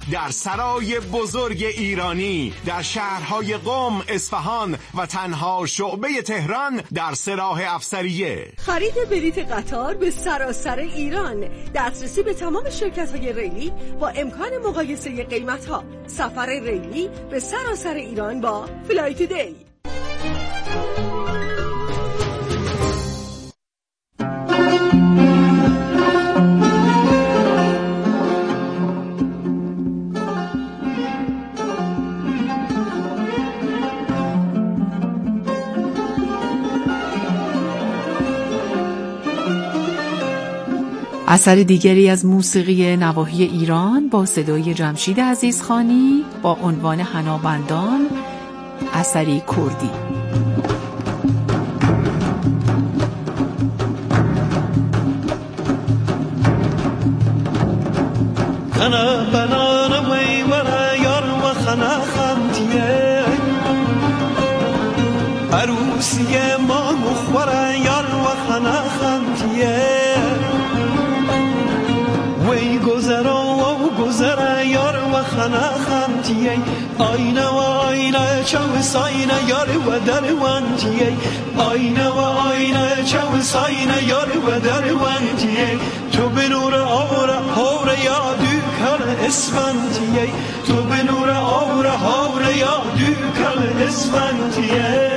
در سرای بزرگ ایرانی، در شهرهای قم، اصفهان و تنها شعبه تهران در سراح افسریه. خرید بلیت قطار به سراسر ایران، دسترسی به تمام شرکت‌های ریلی با امکان مقایسه قیمت‌ها. سفر ریلی به سراسر ایران با فلایت دی. اثر دیگری از موسیقی نواحی ایران با صدای جمشید عزیزخانی با عنوان حنابندان، اثری کردی. خنا بنان وی ورا یار و خنا خمتیه عروسی ما مخورا یار و خنا خمتیه وی گذرا یار و خنا خمتیه آینه و آینه چو ساینه یار و دروانتیه آینه و آینه چو ساینه یار و دروانتیه تو به نور آوره هوره یادو کل اسفنتیه تو به نور آوره هوره یادو کل اسفنتیه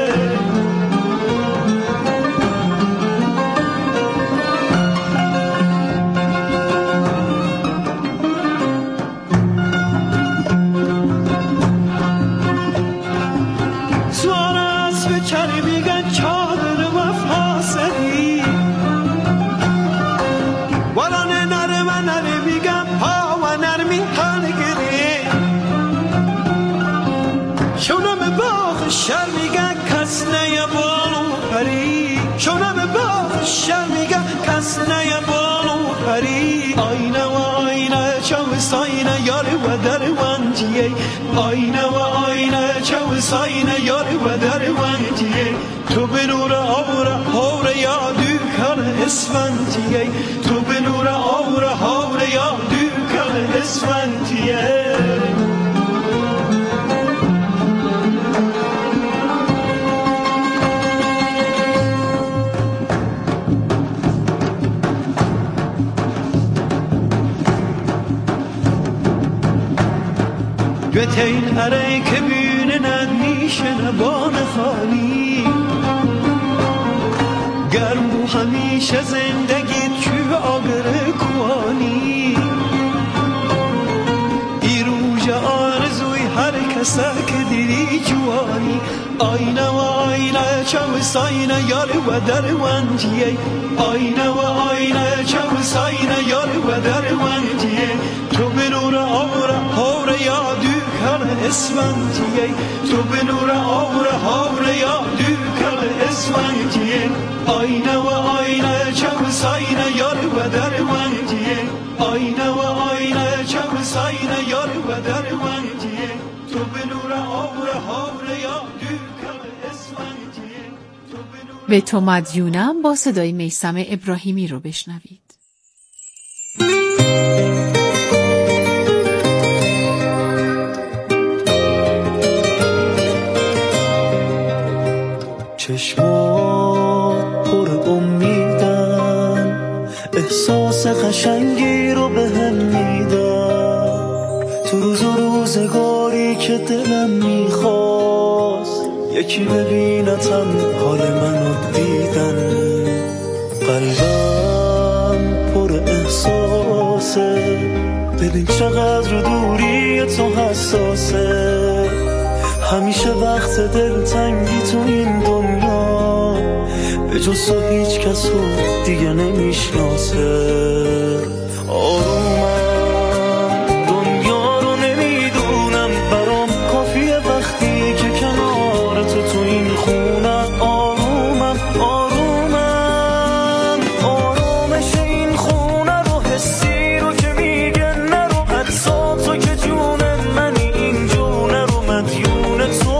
آینه و آینه چو ساینه یار و دروانتیه تو به نور آوره هوره یادو کل اسفنتیه تو به نور آوره هوره یادو کل اسفنتیه گوتین اره که بینه ندمیشه نبان خالی گرم بو همیشه زندگیت چو آگره کوانی ای روژ آرزوی هر کسا که دیری جوانی آینه و آینه چو ساینه یار و دروانتیه آینه و آینه چو ساینه یار و دروانتیه تو به نور آوره هوره یادو کل اسفنتیه تو به نور آوره هوره یادو کل اسفنتیه آینه و آینه چو ساینه یار و دروانتیه آینه و آینه چو ساینه یار و دروانتیه تو به نور آوره هوره یادو کل اسفنتیه به تو مدیونم با صدای میثم ابراهیمی رو بشنوید. چشمات پر امیدن احساس قشنگی رو به هم میدن تو روز و روزگاری که دلم میخواست یکی ببینتم حال منو دیدن قلبم پر احساسه ببین چقدر دوری تو حساسه همیشه وقت دلتنگی تو این دنیا به جز تو هیچ کس رو دیگه نمیشناسه آرومم دنیا رو نمیدونم برام کافیه وقتی که کنار تو این خونم آرومم آرامش این خونه رو حسی رو که میگه نرو حتی تو که جون منی این جونه رو مدیون تو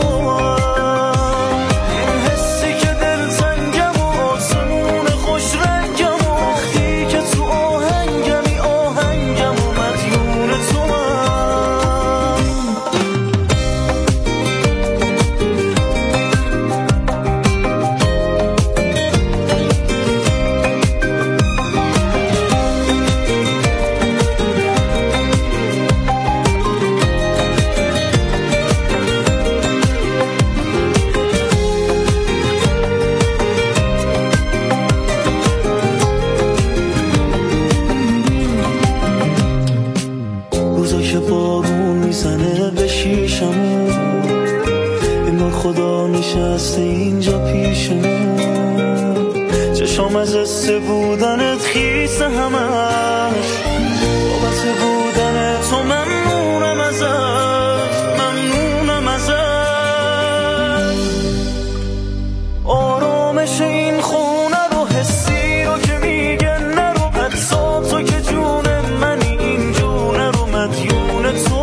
این حسی که دل تنگم و آسمون خوش رنگم و وقتی که تو آهنگ روزا که بارون میزنه به شیشمون، انگار خدا نشسته اینجا پیشمون. چشام از حس بودنت خیسه همش، بابت بودن تو ممنونم ازت، ممنونم ازت. آرامش این خونه رو، حسی رو که میگه نرو، حتی تو که جون منی، این جونه رو مدیون تو.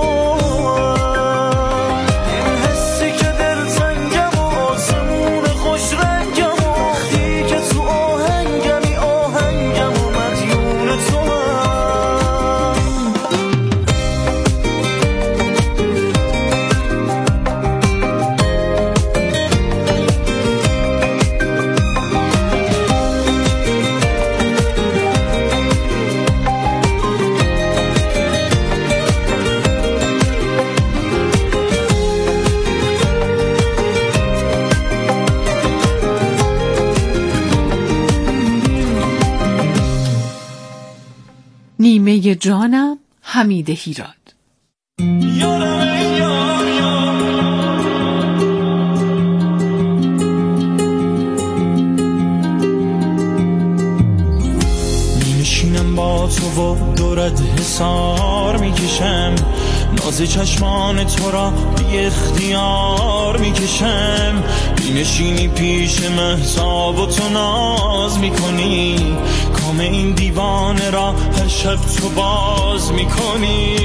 این حسی که دلتنگم و آسمون خوش رنگم و وقتی که تو آهنگمی، آهنگم و مدیون تو. نیمه جانم، حمید هیراد. میشینم با تو و دورت حسار میکشم، ناز چشمان تو را بی اختیار میکشم. نشینی پیش مهتاب و تو ناز میکنی، کام این دیوانه را هر شب تو باز میکنی.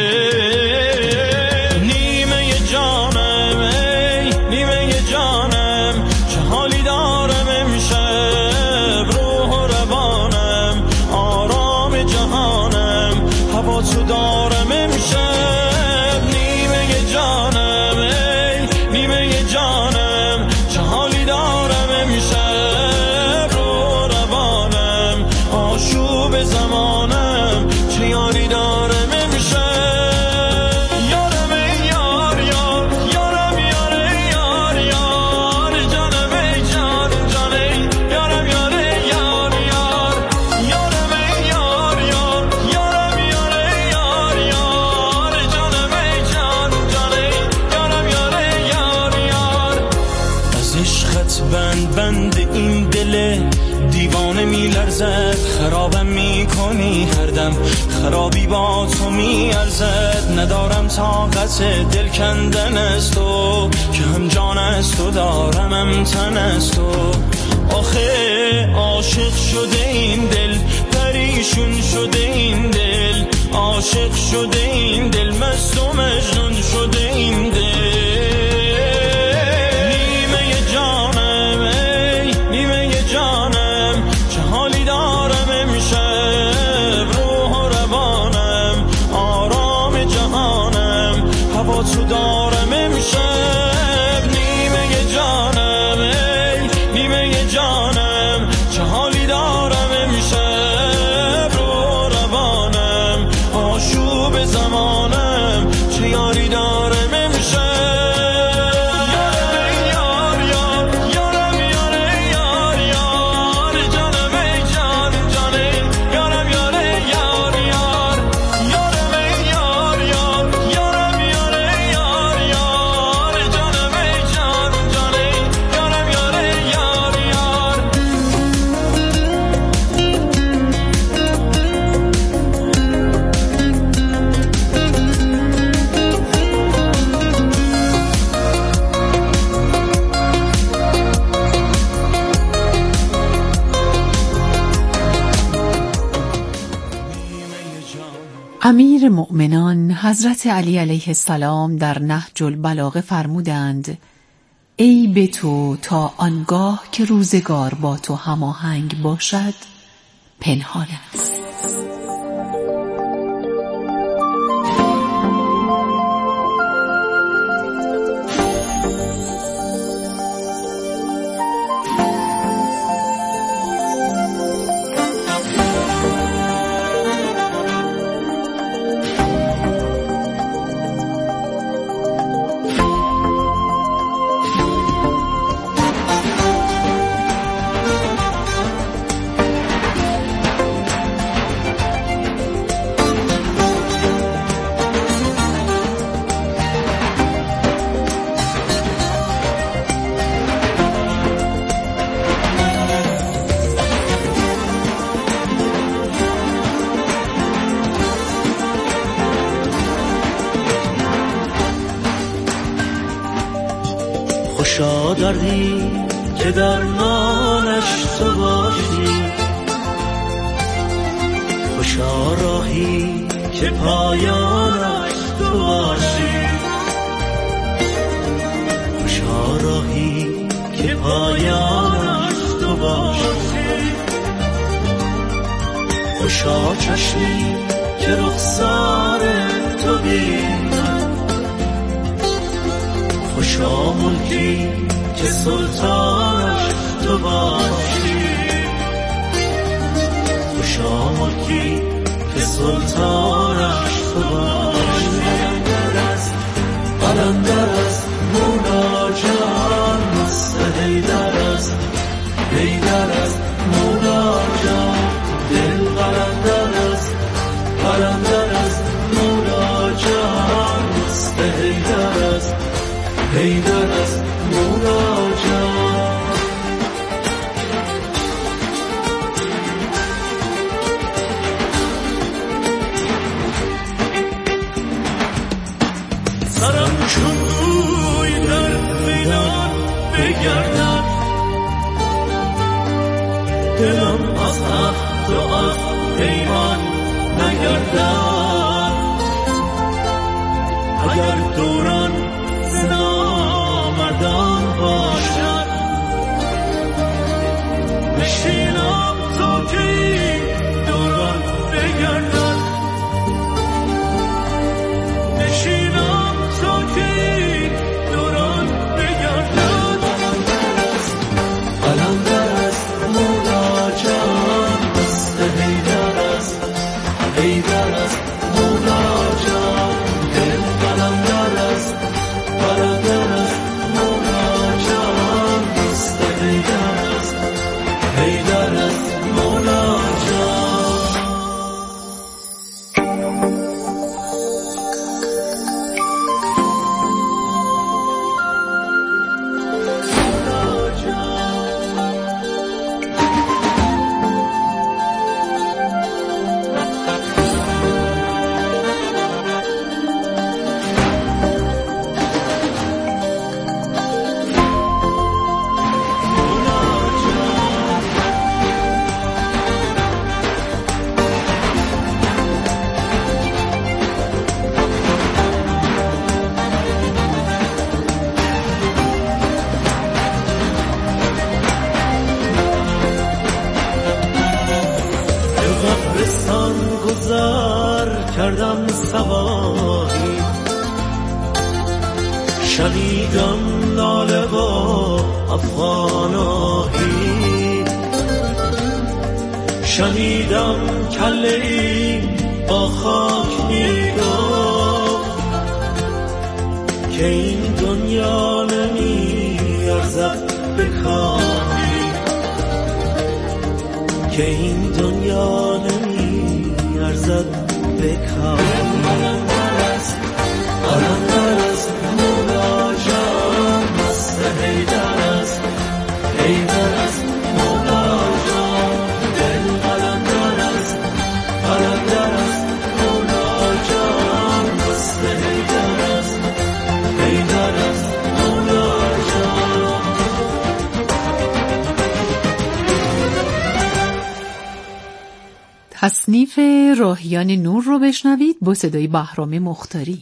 نیمه جانم، ای نیمه جانم، چه حالی دارم امشب، روح و روانم، آرام جهانم، هوا تو دارم امشب. نیمه جانم، ای نیمه جانم، چه حالی دارم امشب، روح روانم، آشوب زمانم، چه یاری دارم امشب. یارم ای یار یار، یارم یار ای یار یار، جانم ای جان جان ای یارم یار ای یار یار، یارم ای یار یار، یارم یار ای یار یار، جانم ای جان جان ای یارم یار ای یار یار. از عشقت بند این دل دیوانه میلرزد، خرابم میکنی هر دم، خرابی با تو میارزد. ندارم طاقت دل کندن از تو، که هم جان از تو دارم هم تن از تو. آخه عاشق شده این دل، پریشون شده این دل، عاشق شده این دل، مست و مجنون شده این دل. نیمه جانم، ای نیمه جانم، چه حالی دارم امشب، روح و روانم، آرام جهانم، هوا تو دارم امشب. نیمه جانم، ای نیمه جانم، چه حالی دارم امشب، روح و روانم، آشوب زمانم، چه یاری دارم امشب. امیر مؤمنان حضرت علی علیه السلام در نهج البلاغه فرمودند: ای به تو تا آنگاه که روزگار با تو هماهنگ باشد پنهان است. خوشا دردی که درمانش تو باشی، خوشا راهی که پایانش تو باشی، خوشا راهی که پایانش تو باشی، خوشا چشمی که رخسار تو بیند، خوشا ملکی که سلطانش تو باشی، خوشا ملکی که سلطانش تو باشی. قلندر است مولا جان، مست حیدر است، حیدر است مولا جان، دل قلندر است، قلندر است مولا جان، مست حیدر است، حیدر است مولا جان. سرم چون گوی در میدان بگردد، دلم از عهد و از پیمان نگردد، اگر دوران نامردان باشد، نشینم تا که دوران بگردد، نشینم تا که دوران بگردد. قلندر است مولا جان، مست حیدر است، حیدر است مولا جان، دل قلندر است، قلندر است مولا جان، مست حیدر است، حیدر است مولا جان. کردم سواری، شنیدم ناله با افغاناهی، شنیدم کله‌ای با خاک میگفت که این دنیا نمی ارزد به کاری، که این دنیا نمی ارزد به کاری. قلندر است، قلندر است مولا جان، مست حیدر است، حیدر است مولا جان، دل قلندر است، قلندر است مولا جان، مست حیدر است، حیدر است مولا جان. تصنیف راهیان نور رو بشنوید با صدای بهرام مختاری.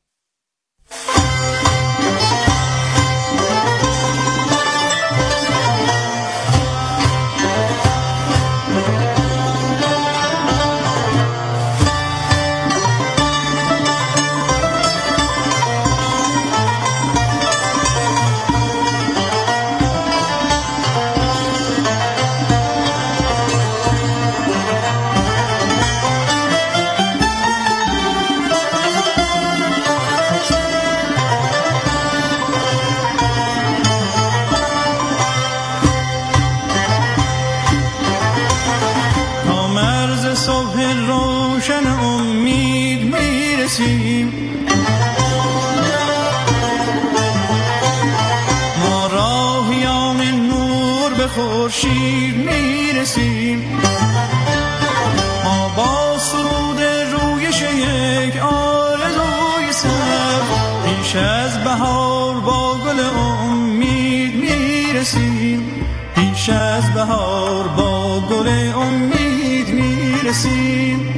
ما راهیان نور به خورشید میرسیم، ما با سرود رویش یک آرزوی سر پیش از بهار با گل امید میرسیم، پیش از بهار با گل امید میرسیم.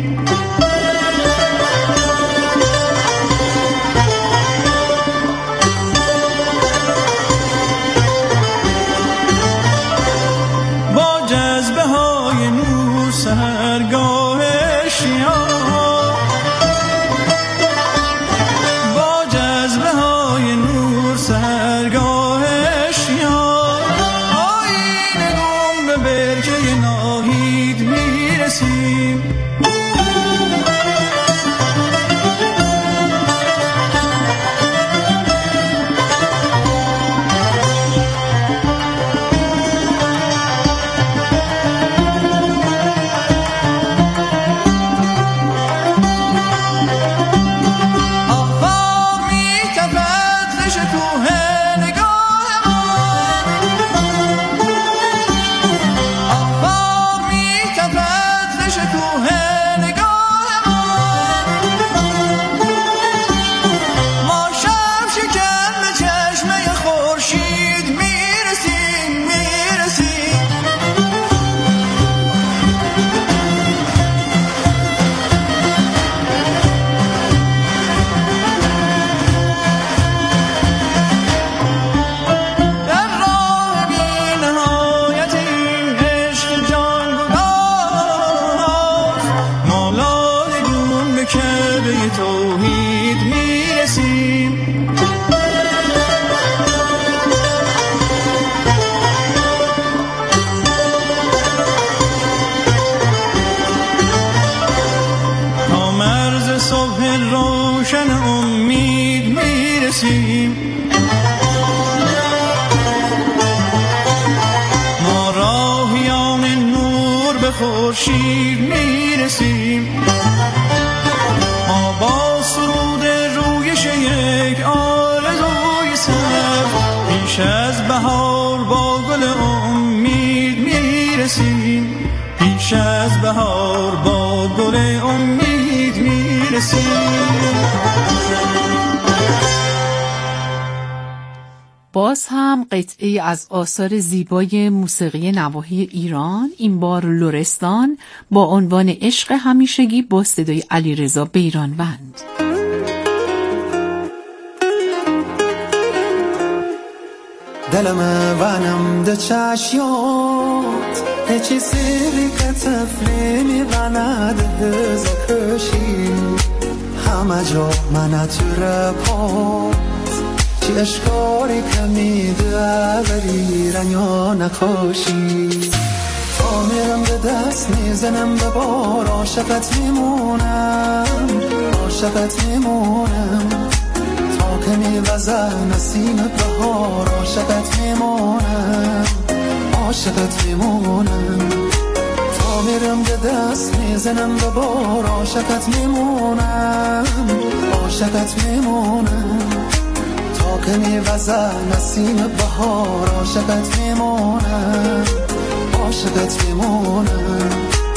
با جذبه های نور سحرگاه اشتیاق، با جذبه های نور سحرگاه اشتیاق، آیین گم به برکه ناهید میرسیم. ما راهیان نور به خورشید میرسیم. ما با سرود رویش یک آرزوی سر، پیش از بهار با گل امید میرسیم. پیش از بهار با گل امید میرسیم. باز هم قطعی از آثار زیبای موسیقی نواحی ایران، این بار لرستان با عنوان عشق همیشگی با صدای علیرضا بیرانوند. دلم ونم ده چشیات هیچی سیری که تفلی میبنده هزا کشی همه جا من تو رپات چی اشکاری که میده بریرن یا نخوشی. تا میرم به دست میزنم به بار، عاشقت میمونم عاشقت میمونم تا که میوزه نسیم بهار. عاشقت میمونم عاشقت میمونم تا میرم به دست میزنم به بار. عاشقت میمونم عاشقت میمونم تا که میوزه نسیم بهار. عاشقت میمونم عاشقت میمونم.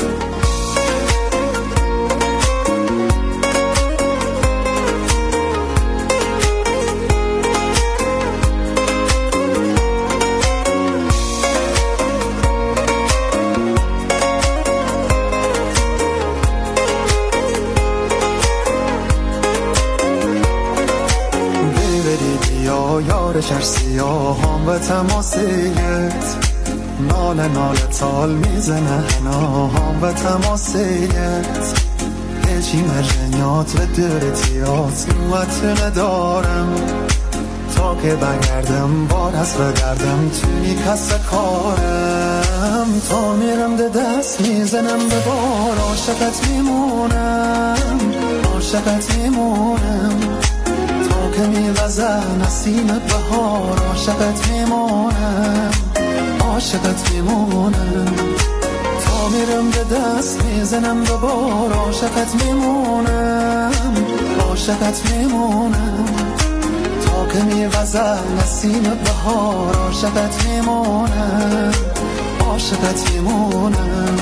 سیاهام و تماسیت ناله ناله تال میزنه هناهام و تماسیت هیچی مرجنیات و درتیات نوت ندارم تا که بگردم بار هست و دردم توی کس کارم. تا میرم ده دست میزنم به بار. عاشقت میمونم عاشقت میمونم که میوزه نسیم بهار. عاشقت میمونم عاشقت میمونم تا میرم به دست میزنم به بار. عاشقت میمونم عاشقت میمونم تا که میوزه نسیم بهار. عاشقت میمونم عاشقت میمونم.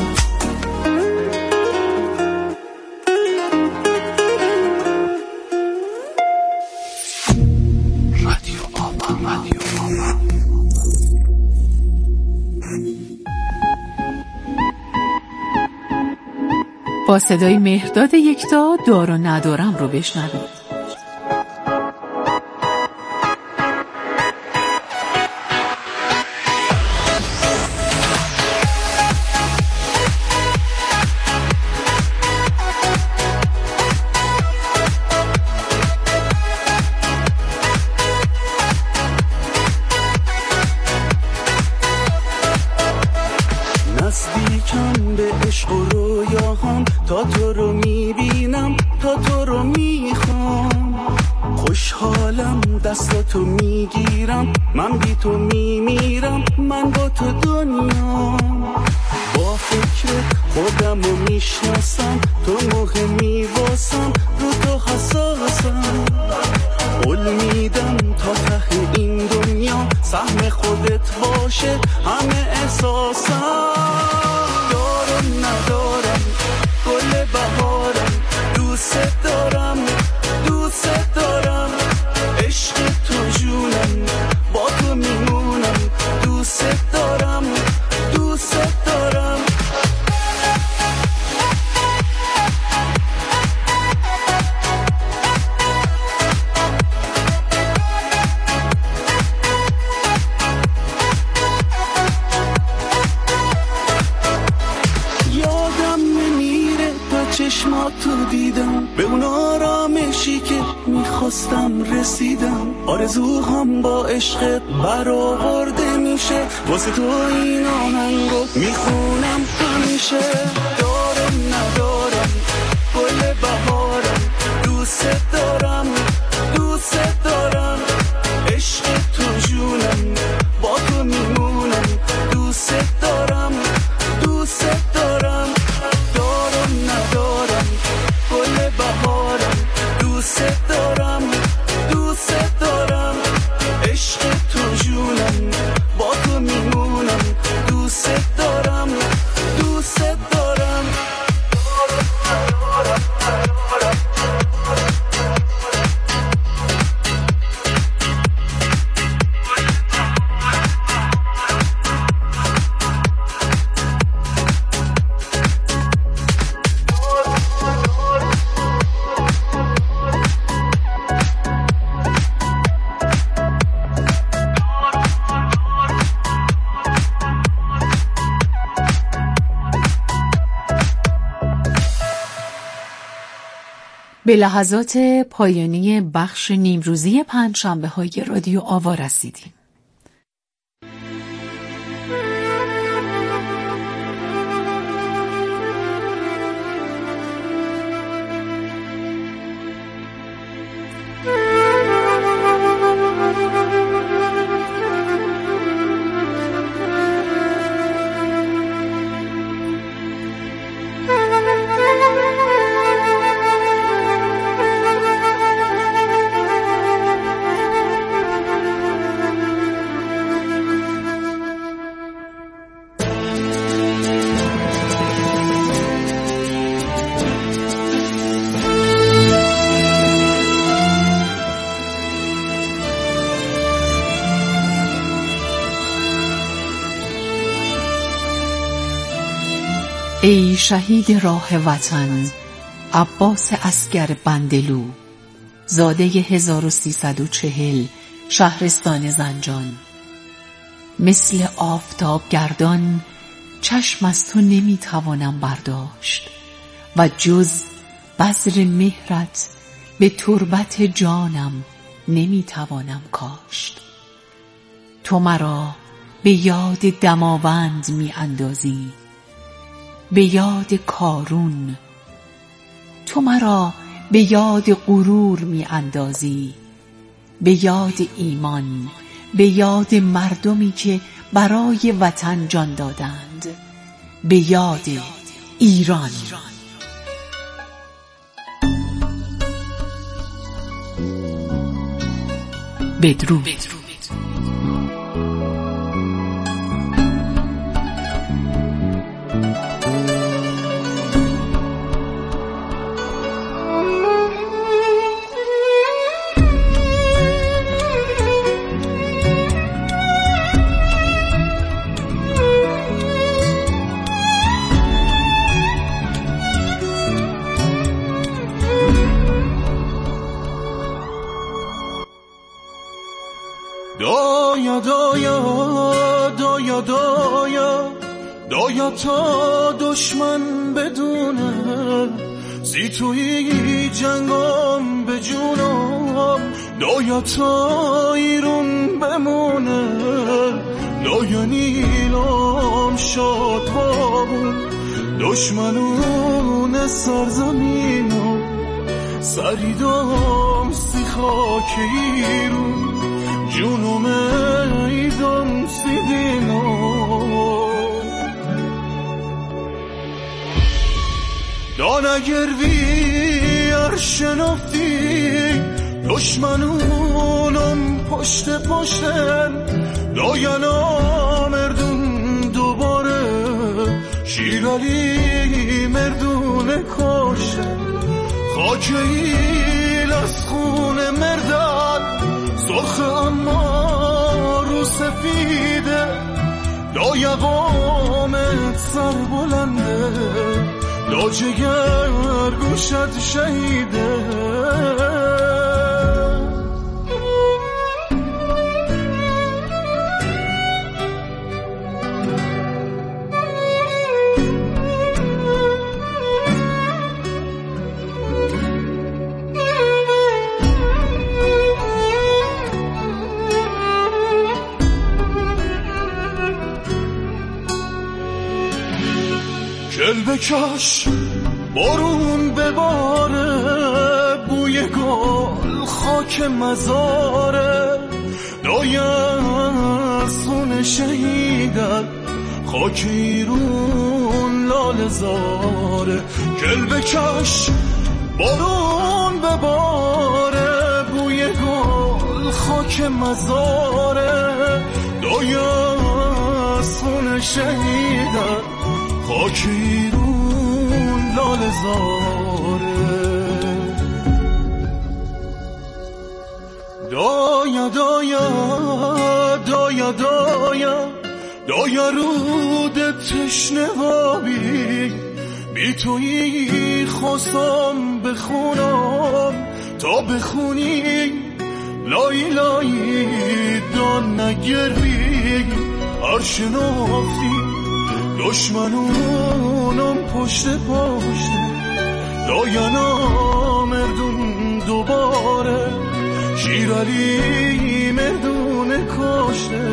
با صدای مهرداد یکتا دار و ندارم رو بشنوید. نزدیکم به عشق و رویاهام، تا تو رو میبینم، تا تو رو میخوام. خوشحالم دستاتو میگیرم، من بی تو میمیرم، من با تو دنیام. با فکرت خودم رو میشناسم، تو مهمی واسم، رو تو حساسم. قول میدم تا ته این دنیا سهم خودت باشه همه احساسم. دارم ندارم گل بهارم، دوست دارم دوست دارم. عشق تو جونم، با تو میمونم، دوست دارم دوست دارم. چشمات تو دیدم، به اون آرامشی که میخواستم رسیدم. آرزوهام با عشقت برآورده میشه، واسه تو این آهنگو میخونم همیشه. دارم ندارم گل بهارم، دوست دارم دوست دارم. عشق تو جونم، با تو میمونم، دوست دارم دوست دارم. ندارم گل بهارم، دوست دارم دوست دارم. عشق تو جونم، با تو میمونم، دوست دارم دوست دارم. به لحظات پایانی بخش نیمروزی پنجشنبه‌های رادیو آوا رسیدیم. ای شهید راه وطن عباس اصغر بندلو، زاده 1340 شهرستان زنجان. مثل آفتاب گردان چشم از تو نمیتوانم برداشت و جز بذر مهرت به تربت جانم نمیتوانم کاشت. تو مرا به یاد دماوند می اندازی، به یاد کارون. تو مرا به یاد غرور می اندازی، به یاد ایمان، به یاد مردمی که برای وطن جان دادند، به یاد ایران. بدرود. دایا دایا دایا دایا دایا تا دشمن بدونه زی توی جنگام به جونم دایا تا ایرون بمونه دایا نیلام شاد بابون دشمنون سرزمینم سریدام سی خاک ایرون جونم ایدام سی دینم دان اگر وی ارشنافتی دشمنونم پشت پشتن داینا مردون دوباره شیرالی مردون کاشتن خاک ایل از خون مردن سرخ اما رو سفیده دایا قامت سر بلنده دا جگر گوشت شهیده گل بکش بارون بباره بوی گل خاک مزاره دایرسون شهیدن خاک ایرون لال زاره گل بکش بارون بباره بوی گل خاک مزاره دایرسون شهیدن خاک ایرون لال زاره دایا دایا دایا دایا دایا رود تشنه وابی بی تویی خواستم بخونم تا بخونی لای لای دان نگری ارشنافتی دشمنونم پشت پشت داینا مردون دوباره شیرالی مردون کاشته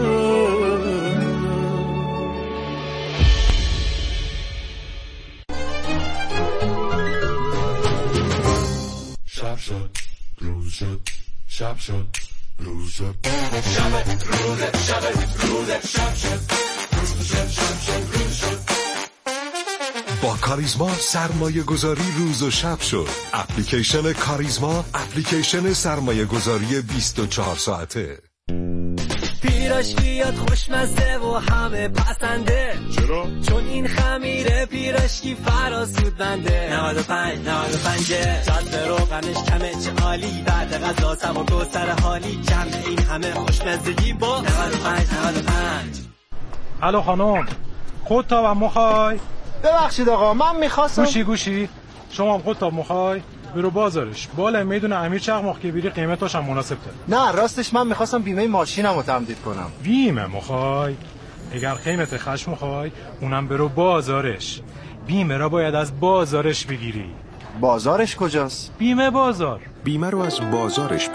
شب شد روز شد شب شد روز شد شب روز شب روز شب شد با کاریزما سرمایه گذاری روز و شب شد. اپلیکیشن کاریزما اپلیکیشن سرمایه گذاری 24 ساعته. پیراشکی خوشمزه و همه پسنده. چرا؟ چون این خمیره پیراشکی فراسود بنده. 95 جاده روغنش کمه چه عالی. بعد غذا سبک و سر حالی کمه این همه خوشمزگی با 95. الو خانم خودتاب هم مخوای؟ ببخشید آقا من میخواستم گوشی شما هم خودتاب مخوای؟ برو بازارش بالا میدون امیر چقماق که بیری قیمتاش هم مناسب تر. نه راستش من میخواستم بیمه ماشینم رو تمدید کنم. بیمه مخوای؟ اگر قیمت خشم مخوای اونم برو بازارش. بیمه را باید از بازارش بگیری. بازارش کجاست؟ بیمه بازار. بیمه رو از بازارش